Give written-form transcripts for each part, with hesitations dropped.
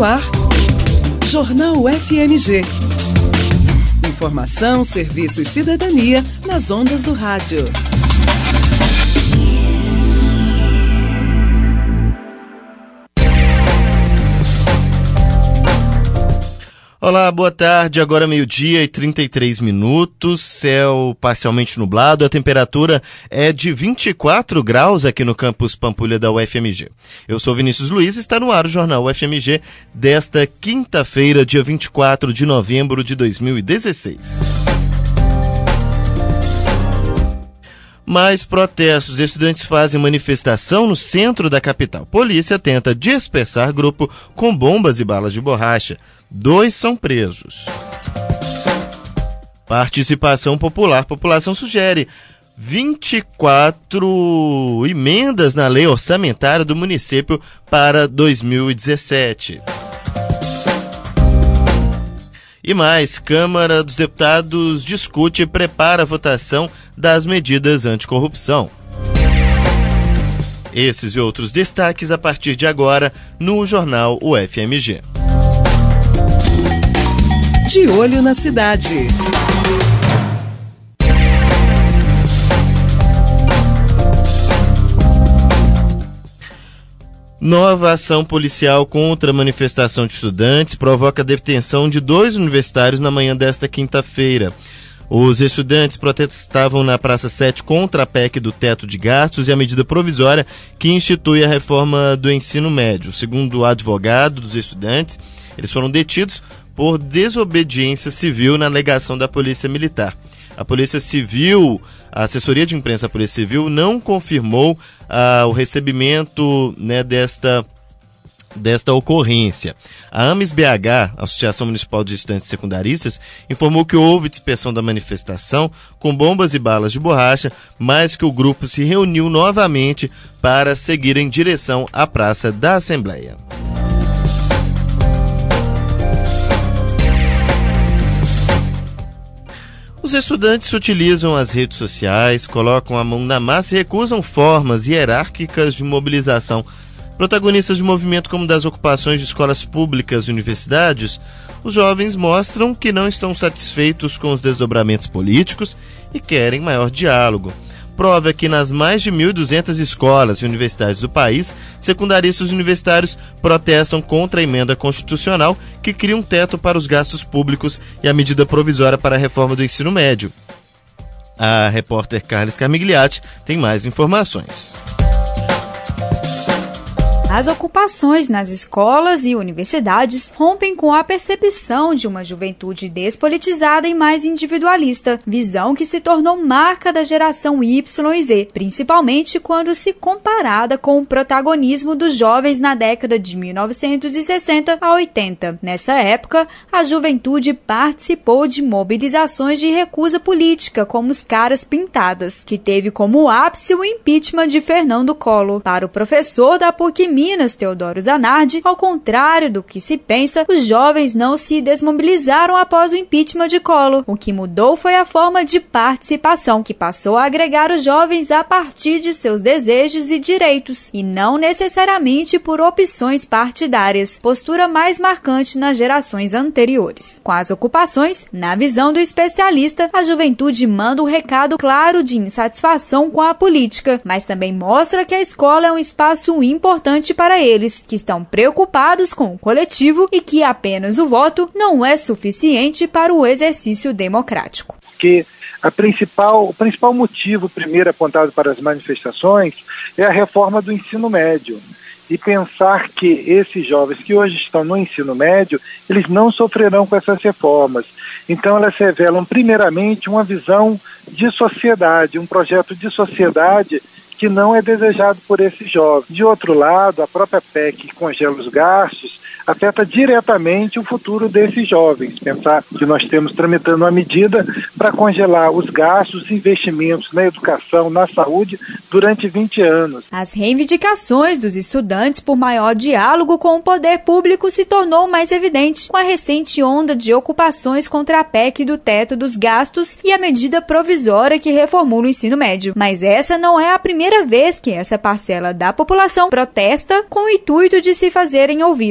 ar, Jornal FMG. Informação, serviço e cidadania nas ondas do rádio. Olá, boa tarde. Agora 12:33, céu parcialmente nublado, a temperatura é de 24 graus aqui no campus Pampulha da UFMG. Eu sou Vinícius Luiz e está no ar o Jornal UFMG desta quinta-feira, dia 24 de novembro de 2016. Mais protestos. Estudantes fazem manifestação no centro da capital. Polícia tenta dispersar grupo com bombas e balas de borracha. 2 são presos. Participação popular. População sugere 24 emendas na lei orçamentária do município para 2017. E mais, Câmara dos Deputados discute e prepara a votação das medidas anticorrupção. Esses e outros destaques a partir de agora no Jornal UFMG. De olho na cidade. Nova ação policial contra a manifestação de estudantes provoca a detenção de 2 universitários na manhã desta quinta-feira. Os estudantes protestavam na Praça 7 contra a PEC do teto de gastos e a medida provisória que institui a reforma do ensino médio. Segundo o advogado dos estudantes, eles foram detidos por desobediência civil na alegação da Polícia Militar. A Polícia Civil, a assessoria de imprensa da Polícia Civil, não confirmou o recebimento, desta ocorrência. A AMES-BH, Associação Municipal de Estudantes Secundaristas, informou que houve dispersão da manifestação com bombas e balas de borracha, mas que o grupo se reuniu novamente para seguir em direção à Praça da Assembleia. Os estudantes utilizam as redes sociais, colocam a mão na massa e recusam formas hierárquicas de mobilização. Protagonistas de movimento como das ocupações de escolas públicas e universidades, os jovens mostram que não estão satisfeitos com os desdobramentos políticos e querem maior diálogo. Prova que nas mais de 1.200 escolas e universidades do país, secundaristas universitários protestam contra a emenda constitucional que cria um teto para os gastos públicos e a medida provisória para a reforma do ensino médio. A repórter Carles Carmigliati tem mais informações. As ocupações nas escolas e universidades rompem com a percepção de uma juventude despolitizada e mais individualista, visão que se tornou marca da geração Y e Z, principalmente quando se comparada com o protagonismo dos jovens na década de 1960 a 80. Nessa época, a juventude participou de mobilizações de recusa política, como os Caras Pintadas, que teve como ápice o impeachment de Fernando Collor. Para o professor da PUC Minas, Teodoro Zanardi, ao contrário do que se pensa, os jovens não se desmobilizaram após o impeachment de Collor. O que mudou foi a forma de participação, que passou a agregar os jovens a partir de seus desejos e direitos, e não necessariamente por opções partidárias, postura mais marcante nas gerações anteriores. Com as ocupações, na visão do especialista, a juventude manda um recado claro de insatisfação com a política, mas também mostra que a escola é um espaço importante para eles, que estão preocupados com o coletivo e que apenas o voto não é suficiente para o exercício democrático. Que o principal motivo primeiro apontado para as manifestações é a reforma do ensino médio. E pensar que esses jovens que hoje estão no ensino médio, eles não sofrerão com essas reformas. Então elas revelam primeiramente uma visão de sociedade, um projeto de sociedade que não é desejado por esses jovens. De outro lado, a própria PEC que congela os gastos afeta diretamente o futuro desses jovens. Pensar que nós temos tramitando uma medida para congelar os gastos e investimentos na educação, na saúde, durante 20 anos. As reivindicações dos estudantes por maior diálogo com o poder público se tornou mais evidente com a recente onda de ocupações contra a PEC do teto dos gastos e a medida provisória que reformula o ensino médio. Mas essa não é a primeira vez que essa parcela da população protesta com o intuito de se fazerem ouvidos.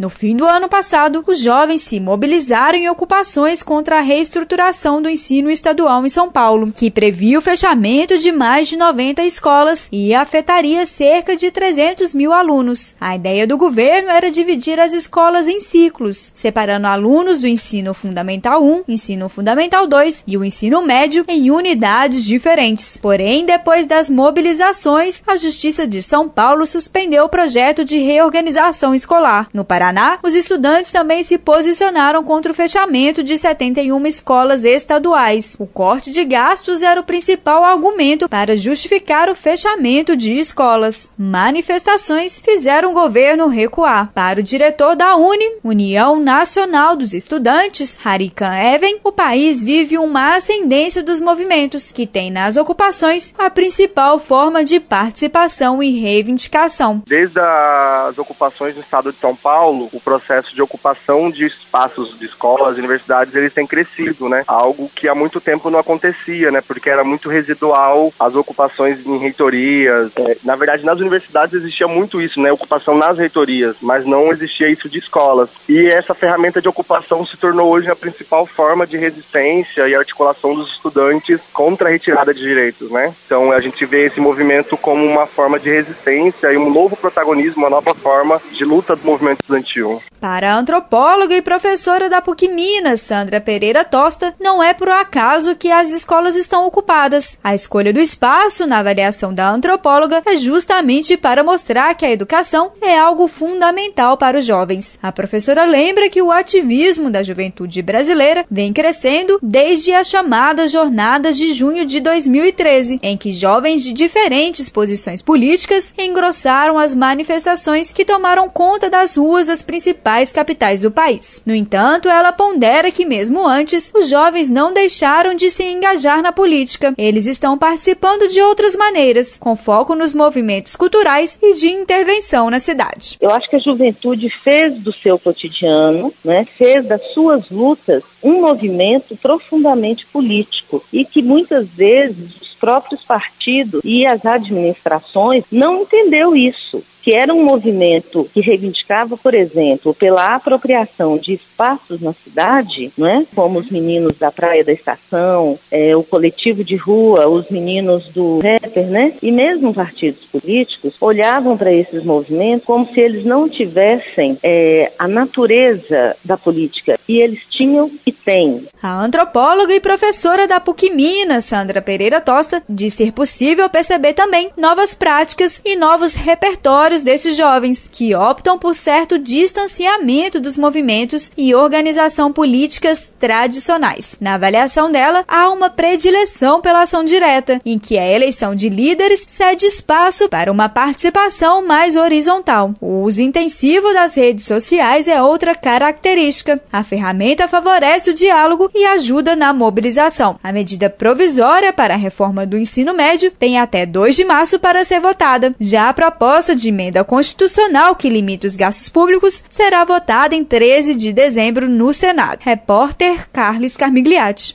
No fim do ano passado, os jovens se mobilizaram em ocupações contra a reestruturação do ensino estadual em São Paulo, que previa o fechamento de mais de 90 escolas e afetaria cerca de 300 mil alunos. A ideia do governo era dividir as escolas em ciclos, separando alunos do ensino fundamental 1, ensino fundamental 2 e o ensino médio em unidades diferentes. Porém, depois das mobilizações, a Justiça de São Paulo suspendeu o projeto de reorganização escolar. No Paraná, os estudantes também se posicionaram contra o fechamento de 71 escolas estaduais. O corte de gastos era o principal argumento para justificar o fechamento de escolas. Manifestações fizeram o governo recuar. Para o diretor da União Nacional dos Estudantes, Harikan Even, o país vive uma ascendência dos movimentos, que tem nas ocupações a principal forma de participação e reivindicação. Desde as ocupações no estado de São Paulo, o processo de ocupação de espaços de escolas, universidades, eles têm crescido, né? Algo que há muito tempo não acontecia, né? Porque era muito residual as ocupações em reitorias. Na verdade, nas universidades existia muito isso, né? Ocupação nas reitorias, mas não existia isso de escolas. E essa ferramenta de ocupação se tornou hoje a principal forma de resistência e articulação dos estudantes contra a retirada de direitos, né? Então a gente vê esse movimento como uma forma de resistência e um novo protagonismo, uma nova forma de luta do movimento estudantil. Para a antropóloga e professora da PUC Minas, Sandra Pereira Tosta, não é por acaso que as escolas estão ocupadas. A escolha do espaço, na avaliação da antropóloga, é justamente para mostrar que a educação é algo fundamental para os jovens. A professora lembra que o ativismo da juventude brasileira vem crescendo desde as chamadas Jornadas de Junho de 2013, em que jovens de diferentes posições políticas engrossaram as manifestações que tomaram conta das ruas das principais capitais do país. No entanto, ela pondera que mesmo antes, os jovens não deixaram de se engajar na política. Eles estão participando de outras maneiras, com foco nos movimentos culturais e de intervenção na cidade. Eu acho que a juventude fez do seu cotidiano, né, fez das suas lutas um movimento profundamente político e que muitas vezes os próprios partidos e as administrações não entenderam isso, que era um movimento que reivindicava, por exemplo, pela apropriação de espaços na cidade, né, como os meninos da Praia da Estação, o coletivo de rua, os meninos do rapper, né, e mesmo partidos políticos olhavam para esses movimentos como se eles não tivessem a natureza da política, e eles tinham e têm. A antropóloga e professora da PUC Minas, Sandra Pereira Tosta, diz ser possível perceber também novas práticas e novos repertórios desses jovens, que optam por certo distanciamento dos movimentos e organização políticas tradicionais. Na avaliação dela, há uma predileção pela ação direta, em que a eleição de líderes cede espaço para uma participação mais horizontal. O uso intensivo das redes sociais é outra característica. A ferramenta favorece o diálogo e ajuda na mobilização. A medida provisória para a reforma do ensino médio tem até 2 de março para ser votada. Já a proposta de emenda constitucional que limita os gastos públicos será votada em 13 de dezembro no Senado. Repórter Carlos Carmigliati.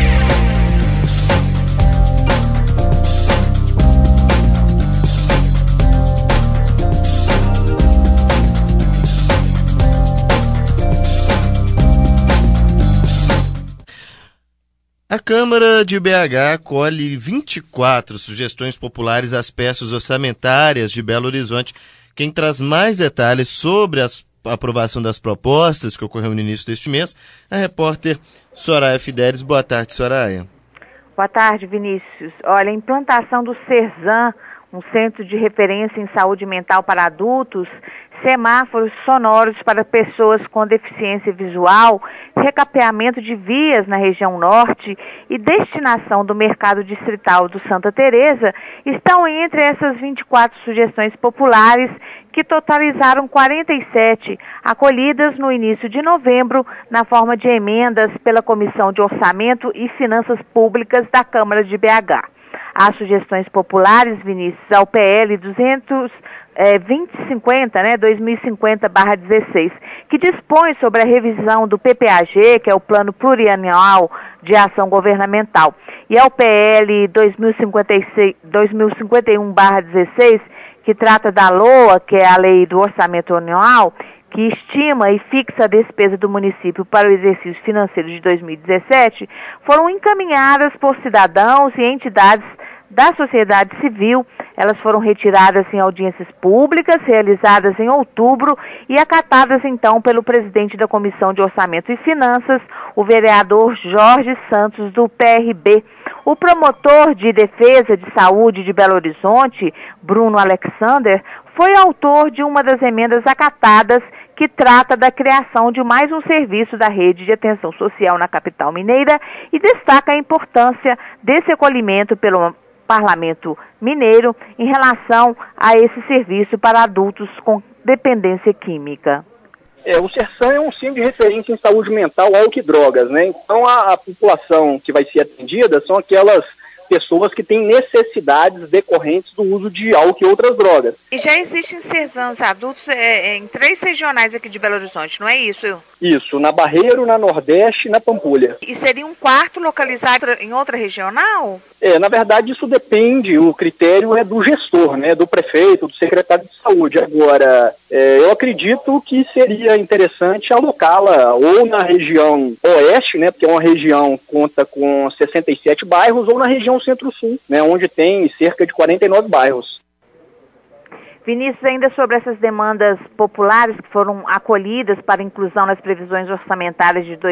A Câmara de BH acolhe 24 sugestões populares às peças orçamentárias de Belo Horizonte. Quem traz mais detalhes sobre a aprovação das propostas que ocorreu no início deste mês, a repórter Soraya Fidelis. Boa tarde, Soraya. Boa tarde, Vinícius. Olha, a implantação do CERSAM, um centro de referência em saúde mental para adultos, semáforos sonoros para pessoas com deficiência visual, recapeamento de vias na região norte e destinação do mercado distrital do Santa Teresa estão entre essas 24 sugestões populares que totalizaram 47, acolhidas no início de novembro na forma de emendas pela Comissão de Orçamento e Finanças Públicas da Câmara de BH. As sugestões populares, Vinícius, ao PL 2050/16, que dispõe sobre a revisão do PPAG, que é o Plano Plurianual de Ação Governamental, e ao PL 2051/16, que trata da LOA, que é a Lei do Orçamento Anual, que estima e fixa a despesa do município para o exercício financeiro de 2017, foram encaminhadas por cidadãos e entidades da sociedade civil. Elas foram retiradas em audiências públicas, realizadas em outubro e acatadas então pelo presidente da Comissão de Orçamento e Finanças, o vereador Jorge Santos, do PRB. O promotor de defesa de saúde de Belo Horizonte, Bruno Alexander, foi autor de uma das emendas acatadas que trata da criação de mais um serviço da rede de atenção social na capital mineira e destaca a importância desse acolhimento pelo Parlamento Mineiro em relação a esse serviço para adultos com dependência química. O Sersan é um centro de referência em saúde mental, álcool e drogas, né? Então a população que vai ser atendida são aquelas pessoas que têm necessidades decorrentes do uso de álcool e outras drogas. E já existem Sersans adultos em 3 regionais aqui de Belo Horizonte, não é isso? Isso, na Barreiro, na Nordeste e na Pampulha. E seria um quarto localizado em outra regional? Na verdade isso depende, o critério é do gestor, né, do prefeito, do secretário de saúde. Agora, eu acredito que seria interessante alocá-la ou na região oeste, né, porque é uma região que conta com 67 bairros, ou na região centro-sul, né, onde tem cerca de 49 bairros. Vinícius, ainda sobre essas demandas populares que foram acolhidas para inclusão nas previsões orçamentárias de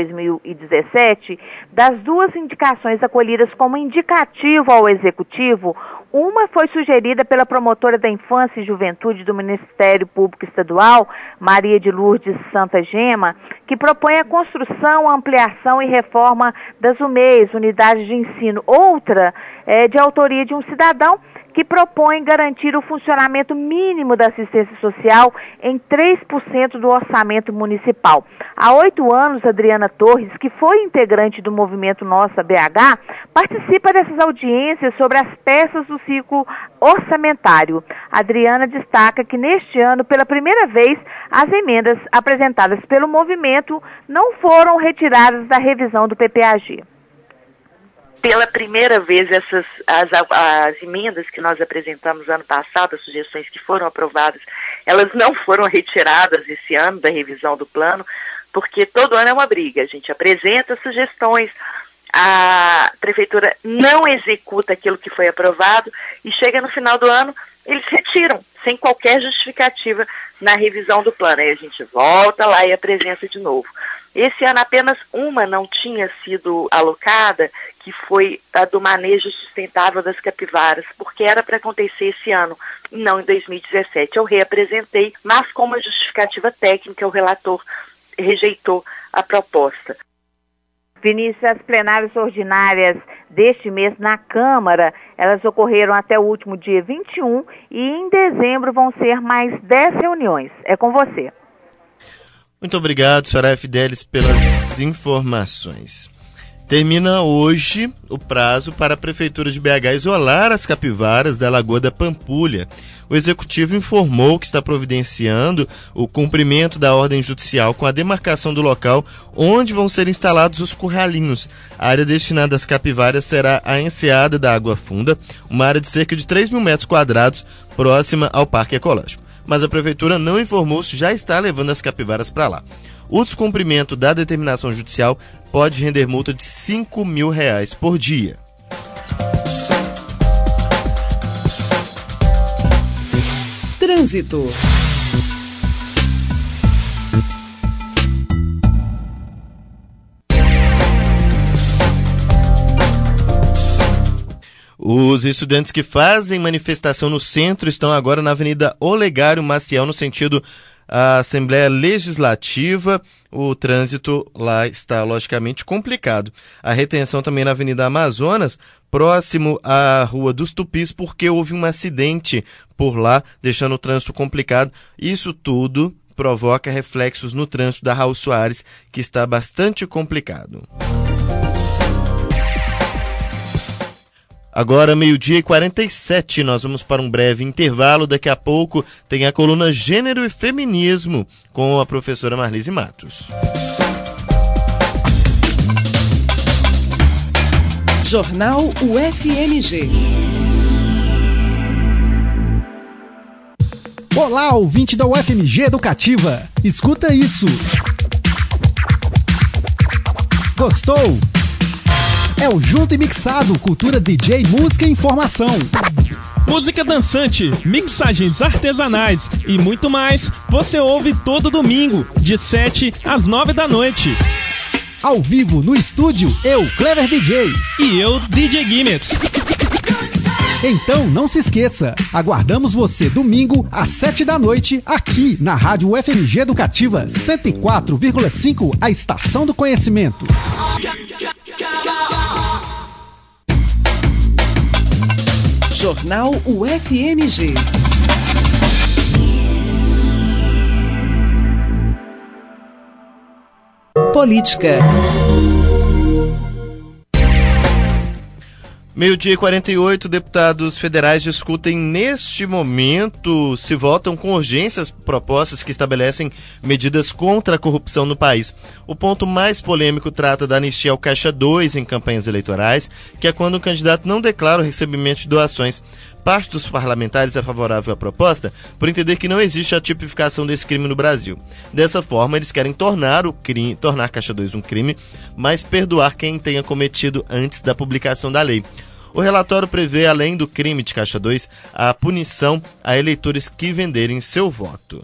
2017, das 2 indicações acolhidas como indicativo ao Executivo, uma foi sugerida pela promotora da Infância e Juventude do Ministério Público Estadual, Maria de Lourdes Santa Gema, que propõe a construção, ampliação e reforma das UMEs, Unidades de Ensino. Outra é de autoria de um cidadão que propõe garantir o funcionamento mínimo da assistência social em 3% do orçamento municipal. Há 8 anos, Adriana Torres, que foi integrante do movimento Nossa BH, participa dessas audiências sobre as peças do ciclo orçamentário. Adriana destaca que neste ano, pela primeira vez, as emendas apresentadas pelo movimento não foram retiradas da revisão do PPAG. Pela primeira vez, as emendas que nós apresentamos ano passado, as sugestões que foram aprovadas, elas não foram retiradas esse ano da revisão do plano, porque todo ano é uma briga. A gente apresenta sugestões, a prefeitura não executa aquilo que foi aprovado e chega no final do ano, eles retiram, sem qualquer justificativa na revisão do plano. Aí a gente volta lá e apresenta de novo. Esse ano apenas uma não tinha sido alocada, que foi a do manejo sustentável das capivaras, porque era para acontecer esse ano, não em 2017. Eu reapresentei, mas com uma justificativa técnica, o relator rejeitou a proposta. Vinícius, as plenárias ordinárias deste mês na Câmara, elas ocorreram até o último dia 21 e em dezembro vão ser mais 10 reuniões. É com você. Muito obrigado, Soraya Fidelis, pelas informações. Termina hoje o prazo para a Prefeitura de BH isolar as capivaras da Lagoa da Pampulha. O Executivo informou que está providenciando o cumprimento da ordem judicial com a demarcação do local onde vão ser instalados os curralinhos. A área destinada às capivaras será a enseada da Água Funda, uma área de cerca de 3 mil metros quadrados, próxima ao Parque Ecológico. Mas a Prefeitura não informou se já está levando as capivaras para lá. O descumprimento da determinação judicial pode render multa de R$5 mil por dia. Trânsito. Os estudantes que fazem manifestação no centro estão agora na Avenida Olegário Maciel, no sentido a Assembleia Legislativa. O trânsito lá está logicamente complicado. A retenção também na Avenida Amazonas, próximo à Rua dos Tupis, porque houve um acidente por lá, deixando o trânsito complicado. Isso tudo provoca reflexos no trânsito da Raul Soares, que está bastante complicado. Agora, 12h47, nós vamos para um breve intervalo. Daqui a pouco tem a coluna Gênero e Feminismo com a professora Marlise Matos. Jornal UFMG. Olá, ouvinte da UFMG Educativa. Escuta isso. Gostou? É o Junto e Mixado, cultura DJ, música e informação. Música dançante, mixagens artesanais e muito mais, você ouve todo domingo, de 7 às 9 da noite. Ao vivo, no estúdio, eu, Clever DJ. E eu, DJ Gimmicks. Então, não se esqueça, aguardamos você domingo às 7 da noite, aqui na Rádio UFMG Educativa 104,5, a Estação do Conhecimento. Jornal UFMG. Política. 12h48, deputados federais discutem neste momento se votam com urgência as propostas que estabelecem medidas contra a corrupção no país. O ponto mais polêmico trata da anistia ao Caixa 2 em campanhas eleitorais, que é quando o candidato não declara o recebimento de doações. Parte dos parlamentares é favorável à proposta por entender que não existe a tipificação desse crime no Brasil. Dessa forma, eles querem tornar a Caixa 2 um crime, mas perdoar quem tenha cometido antes da publicação da lei. O relatório prevê, além do crime de Caixa 2, a punição a eleitores que venderem seu voto.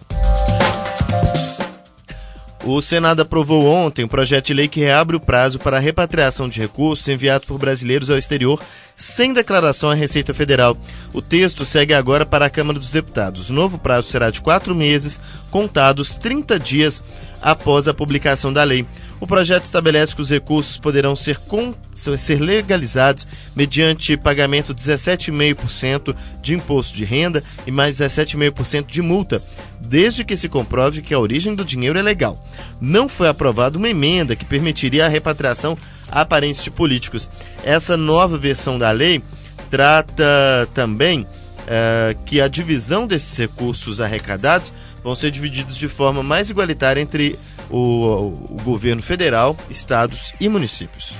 O Senado aprovou ontem um projeto de lei que reabre o prazo para a repatriação de recursos enviados por brasileiros ao exterior sem declaração à Receita Federal. O texto segue agora para a Câmara dos Deputados. O novo prazo será de 4 meses, contados 30 dias após a publicação da lei. O projeto estabelece que os recursos poderão ser legalizados mediante pagamento de 17,5% de imposto de renda e mais 17,5% de multa, desde que se comprove que a origem do dinheiro é legal. Não foi aprovada uma emenda que permitiria a repatriação a parentes de políticos. Essa nova versão da lei trata também que a divisão desses recursos arrecadados vão ser divididos de forma mais igualitária entre o governo federal, estados e municípios.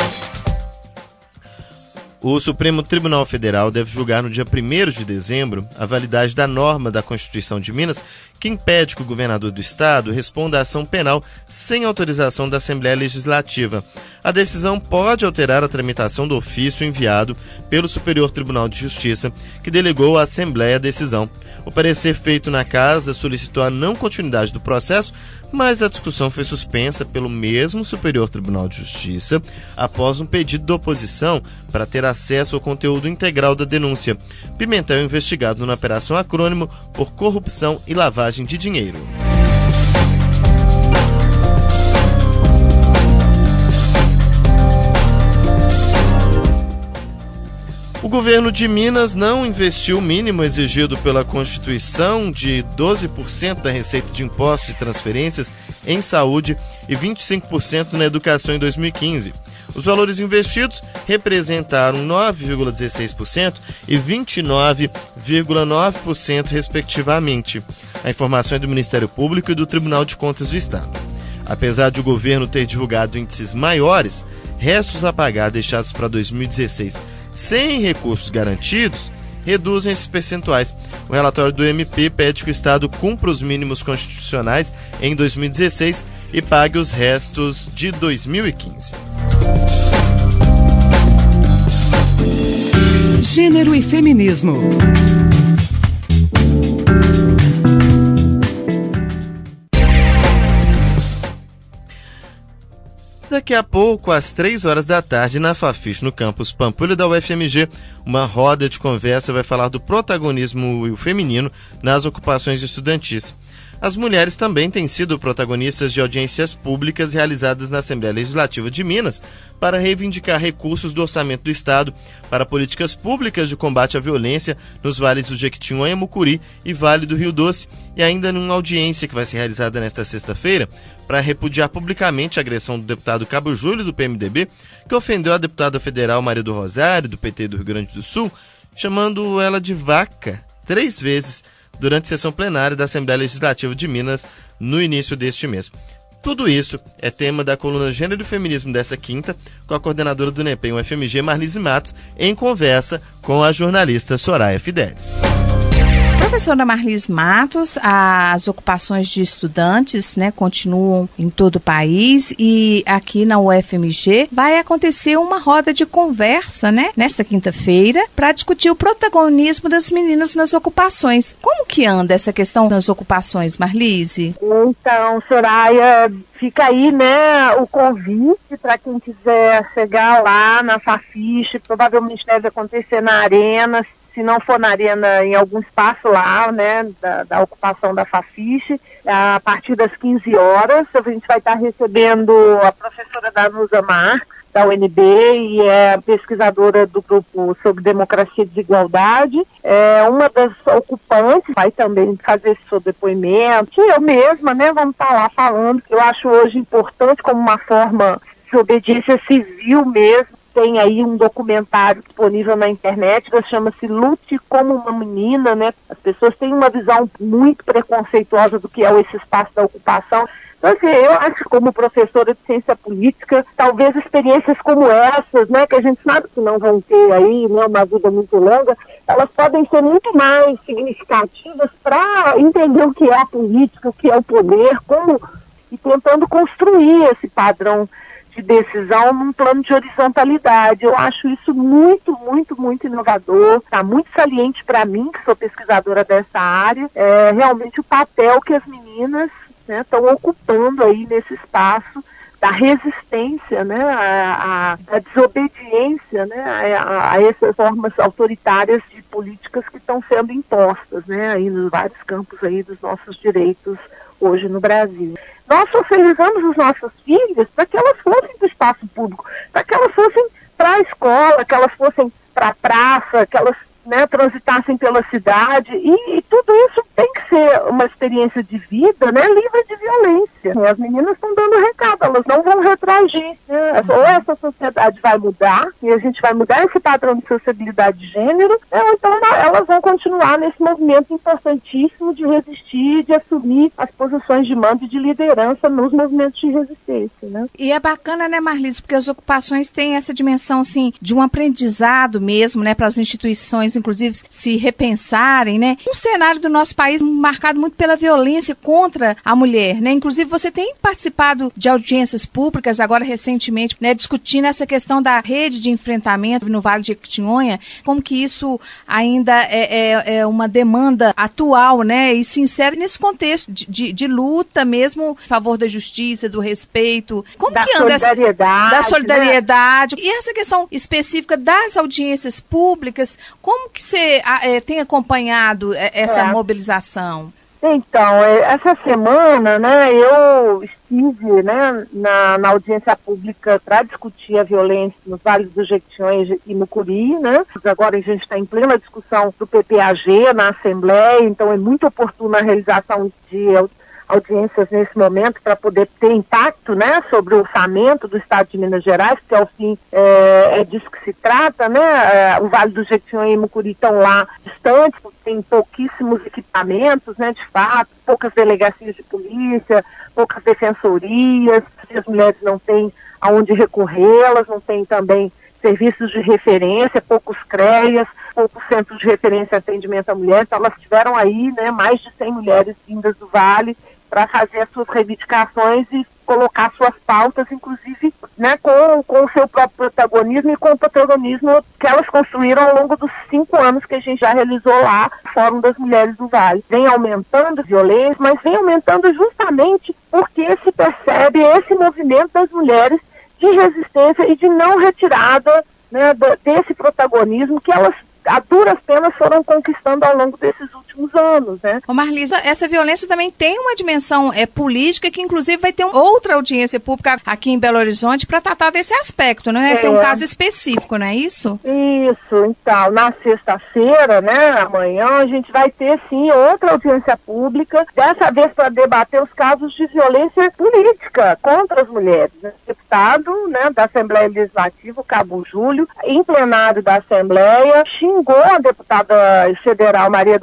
O Supremo Tribunal Federal deve julgar no dia 1º de dezembro a validade da norma da Constituição de Minas que impede que o governador do estado responda à ação penal sem autorização da Assembleia Legislativa. A decisão pode alterar a tramitação do ofício enviado pelo Superior Tribunal de Justiça, que delegou à Assembleia a decisão. O parecer feito na casa solicitou a não continuidade do processo, mas a discussão foi suspensa pelo mesmo Superior Tribunal de Justiça após um pedido da oposição para ter acesso ao conteúdo integral da denúncia. Pimentel é investigado na Operação Acrônimo por corrupção e lavagem de dinheiro. O governo de Minas não investiu o mínimo exigido pela Constituição de 12% da receita de impostos e transferências em saúde e 25% na educação em 2015. Os valores investidos representaram 9,16% e 29,9% respectivamente. A informação é do Ministério Público e do Tribunal de Contas do Estado. Apesar de o governo ter divulgado índices maiores, restos a pagar deixados para 2016 sem recursos garantidos reduzem esses percentuais. O relatório do MP pede que o Estado cumpra os mínimos constitucionais em 2016 e pague os restos de 2015. Gênero e feminismo. Daqui a pouco, às 3 horas da tarde, na Fafiche, no campus Pampulha da UFMG, uma roda de conversa vai falar do protagonismo feminino nas ocupações estudantis. As mulheres também têm sido protagonistas de audiências públicas realizadas na Assembleia Legislativa de Minas para reivindicar recursos do orçamento do Estado para políticas públicas de combate à violência nos vales do Jequitinhonha, Mucuri e Vale do Rio Doce, e ainda numa audiência que vai ser realizada nesta sexta-feira para repudiar publicamente a agressão do deputado Cabo Júlio, do PMDB, que ofendeu a deputada federal Maria do Rosário, do PT do Rio Grande do Sul, chamando ela de vaca 3 vezes durante a sessão plenária da Assembleia Legislativa de Minas no início deste mês. Tudo isso é tema da coluna Gênero e Feminismo dessa quinta, com a coordenadora do NEPEM UFMG, Marlise Matos, em conversa com a jornalista Soraya Fidelis. Para Professora Marlise Matos, as ocupações de estudantes, né, continuam em todo o país e aqui na UFMG vai acontecer uma roda de conversa, né, nesta quinta-feira, para discutir o protagonismo das meninas nas ocupações. Como que anda essa questão das ocupações, Marlise? Então, Soraya, fica aí, né, o convite para quem quiser chegar lá na Fafiche, provavelmente deve acontecer na Arena, se não for na Arena, em algum espaço lá, né, da ocupação da Fafiche, a partir das 15 horas, a gente vai estar recebendo a professora Danusa Marques, da UNB, e é pesquisadora do grupo sobre democracia e desigualdade. Uma das ocupantes vai também fazer seu depoimento. Eu mesma, né, vamos estar lá falando, que eu acho hoje importante como uma forma de obediência civil mesmo. Tem aí um documentário disponível na internet, que chama-se Lute como uma Menina, né? As pessoas têm uma visão muito preconceituosa do que é esse espaço da ocupação. Então, assim, eu acho que como professora de ciência política, talvez experiências como essas, né, que a gente sabe que não vão ter aí, né, uma vida muito longa, elas podem ser muito mais significativas para entender o que é a política, o que é o poder, e tentando construir esse padrão de decisão num plano de horizontalidade. Eu acho isso muito, muito, muito inovador, está muito saliente para mim, que sou pesquisadora dessa área, realmente o papel que as meninas estão ocupando aí nesse espaço da resistência, né, a desobediência, né, a essas formas autoritárias de políticas que estão sendo impostas, né, aí nos vários campos aí dos nossos direitos hoje no Brasil. Nós socializamos os nossos filhos para que elas fossem para o espaço público, para que elas fossem para a escola, que elas fossem para a praça, que elas, né, transitassem pela cidade, e tudo isso tem que ser uma experiência de vida, né, livre de violência. E as meninas estão dando recado, elas não vão retroagir, né? Ou essa sociedade vai mudar, e a gente vai mudar esse padrão de sociabilidade de gênero, ou então elas vão continuar nesse movimento importantíssimo de resistir, de assumir as posições de mando e de liderança nos movimentos de resistência, né? E é bacana, né, Marlise, porque as ocupações têm essa dimensão, assim, de um aprendizado mesmo, né, para as instituições, inclusive, se repensarem, né? Um cenário do nosso país marcado muito pela violência contra a mulher, né? Inclusive, você tem participado de audiências públicas, agora recentemente, né, discutindo essa questão da rede de enfrentamento no Vale de Jequitinhonha, como que isso ainda é uma demanda atual, né? E se insere nesse contexto de luta mesmo a favor da justiça, do respeito. Como da que anda da solidariedade, né? E essa questão específica das audiências públicas, como que você tem acompanhado essa mobilização? Então, essa semana, né, eu estive, né, na audiência pública para discutir a violência nos vales do Jequitinhonha e Mucuri, né? Agora a gente está em plena discussão do PPAG na Assembleia, então é muito oportuna a realização de audiências nesse momento para poder ter impacto, né, sobre o orçamento do Estado de Minas Gerais, que ao fim é disso que se trata, né? O Vale do Jequitinhonha e Mucuri estão lá distantes, tem pouquíssimos equipamentos, né, de fato, poucas delegacias de polícia, poucas defensorias, as mulheres não têm aonde recorrer, elas não têm também serviços de referência, poucos CREAs, poucos centros de referência e atendimento à mulher, então elas tiveram aí, né, mais de 100 mulheres vindas do Vale para fazer as suas reivindicações e colocar suas pautas, inclusive, né, com o seu próprio protagonismo e com o protagonismo que elas construíram ao longo dos 5 anos que a gente já realizou lá, o Fórum das Mulheres do Vale. Vem aumentando a violência, mas vem aumentando justamente porque se percebe esse movimento das mulheres de resistência e de não retirada, né, desse protagonismo que elas, a duras penas, foram conquistando ao longo desses últimos anos, né? Ô Marlise, essa violência também tem uma dimensão política que inclusive vai ter outra audiência pública aqui em Belo Horizonte para tratar desse aspecto, né? Tem um caso específico, não é isso? Isso, então, na sexta-feira, né, amanhã, a gente vai ter sim outra audiência pública, dessa vez para debater os casos de violência política contra as mulheres, né? O deputado, né, da Assembleia Legislativa, o Cabo Júlio, em plenário da Assembleia, xingou a deputada federal Maria do Rosário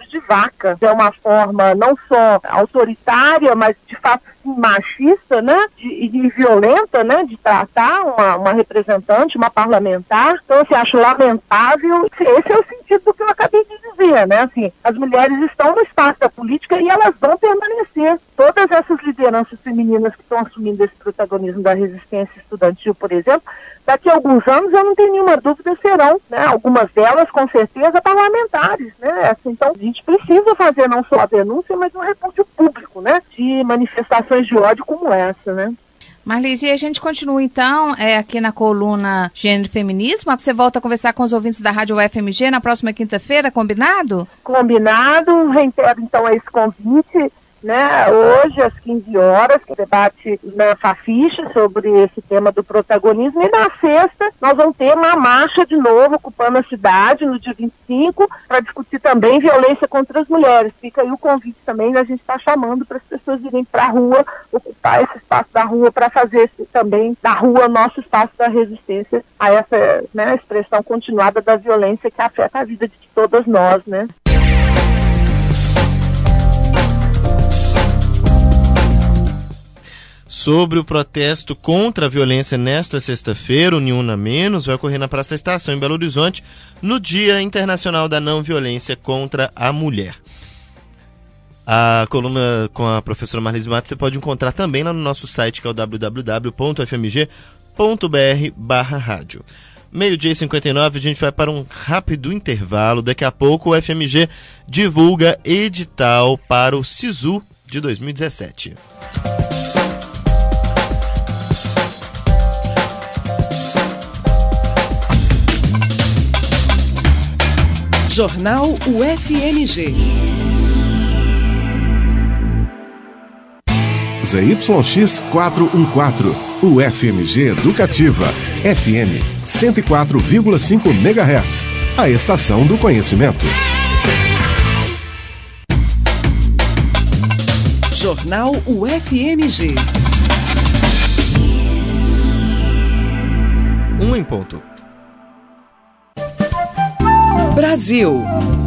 olhos de vaca. É uma forma não só autoritária, mas de fato machista, né, e violenta, né, de tratar uma representante, uma parlamentar. Então, assim, acho lamentável. Esse é o sentido do que eu acabei de dizer, né, assim, as mulheres estão no espaço da política e elas vão permanecer. Todas essas lideranças femininas que estão assumindo esse protagonismo da resistência estudantil, por exemplo, daqui a alguns anos, eu não tenho nenhuma dúvida, serão, né, algumas delas, com certeza, parlamentares, né, assim, então a gente precisa fazer não só a denúncia, mas um repúdio público, né, de manifestações de ódio como essa, né. Marlise, e a gente continua então aqui na coluna Gênero e Feminismo. Você volta a conversar com os ouvintes da Rádio UFMG na próxima quinta-feira, combinado? Combinado, reitero então esse convite, né, hoje às 15 horas, que debate na Fafiche sobre esse tema do protagonismo, e na sexta nós vamos ter uma marcha de novo ocupando a cidade no dia 25 para discutir também violência contra as mulheres. Fica aí o convite também, a gente está chamando para as pessoas irem para a rua, ocupar esse espaço da rua para fazer também da rua nosso espaço da resistência a essa, né, expressão continuada da violência que afeta a vida de todas nós, né. Sobre o protesto contra a violência nesta sexta-feira, o Ni Una Menos vai ocorrer na Praça Estação, em Belo Horizonte, no Dia Internacional da Não Violência contra a Mulher. A coluna com a professora Marlise Matos você pode encontrar também lá no nosso site, que é o www.fmg.br/rádio. 12h59, a gente vai para um rápido intervalo. Daqui a pouco o FMG divulga edital para o SISU de 2017. Jornal UFMG. ZYX 414, UFMG Educativa, FM 104,5 MHz, a estação do conhecimento. Jornal UFMG. 1 em ponto. Brasil.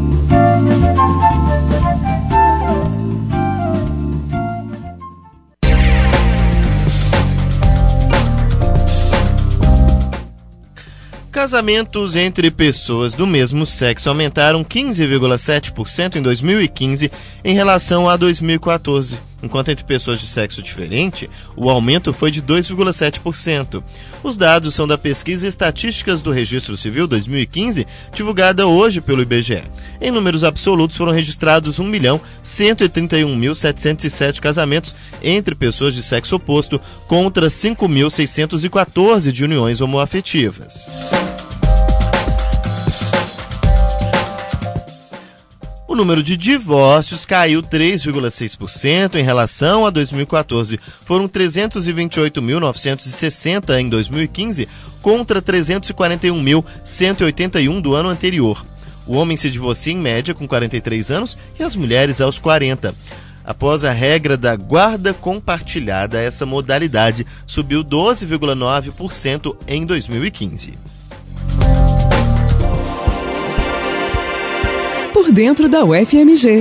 Casamentos entre pessoas do mesmo sexo aumentaram 15,7% em 2015 em relação a 2014, enquanto entre pessoas de sexo diferente, o aumento foi de 2,7%. Os dados são da Pesquisa Estatísticas do Registro Civil 2015, divulgada hoje pelo IBGE. Em números absolutos, foram registrados 1.131.707 casamentos entre pessoas de sexo oposto, contra 5.614 de uniões homoafetivas. O número de divórcios caiu 3,6% em relação a 2014. Foram 328.960 em 2015, contra 341.181 do ano anterior. O homem se divorcia em média com 43 anos e as mulheres aos 40. Após a regra da guarda compartilhada, essa modalidade subiu 12,9% em 2015. Por dentro da UFMG.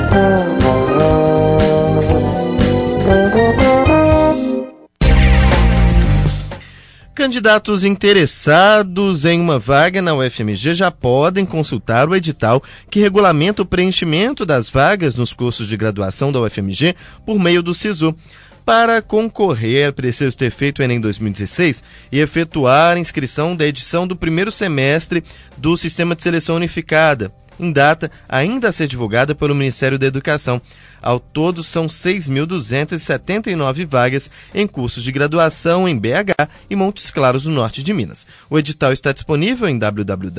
Candidatos interessados em uma vaga na UFMG já podem consultar o edital que regulamenta o preenchimento das vagas nos cursos de graduação da UFMG por meio do SISU. Para concorrer, é preciso ter feito o Enem 2016 e efetuar a inscrição da edição do primeiro semestre do Sistema de Seleção Unificada, em data ainda a ser divulgada pelo Ministério da Educação. Ao todo, são 6.279 vagas em cursos de graduação em BH e Montes Claros, no norte de Minas. O edital está disponível em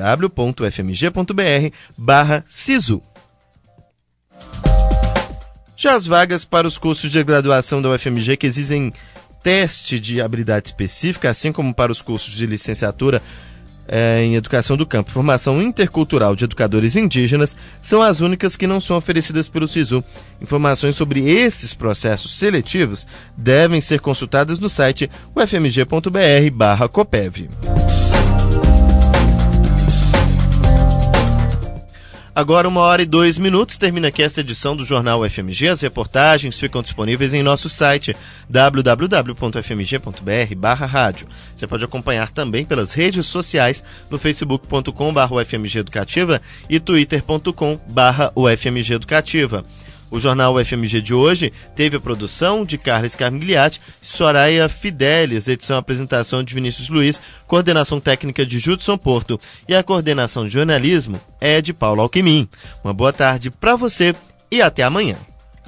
www.fmg.br/SISU. Já as vagas para os cursos de graduação da UFMG que exigem teste de habilidade específica, assim como para os cursos de licenciatura em Educação do Campo e Formação Intercultural de Educadores Indígenas, são as únicas que não são oferecidas pelo SISU. Informações sobre esses processos seletivos devem ser consultadas no site ufmg.br/COPEV. Agora 1h02, termina aqui esta edição do Jornal UFMG. As reportagens ficam disponíveis em nosso site www.fmg.br/rádio. Você pode acompanhar também pelas redes sociais no facebook.com/UFMG Educativa e twitter.com/UFMG Educativa. O Jornal UFMG de hoje teve a produção de Carlos Carmigliati e Soraya Fidelis, edição e apresentação de Vinícius Luiz, coordenação técnica de Judson Porto e a coordenação de jornalismo é de Paulo Alquimim. Uma boa tarde para você e até amanhã.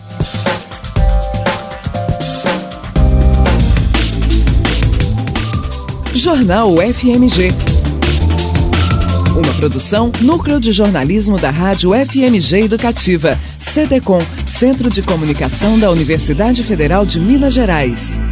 Jornal UFMG. Uma produção Núcleo de Jornalismo da Rádio UFMG Educativa, CDCom, Centro de Comunicação da Universidade Federal de Minas Gerais.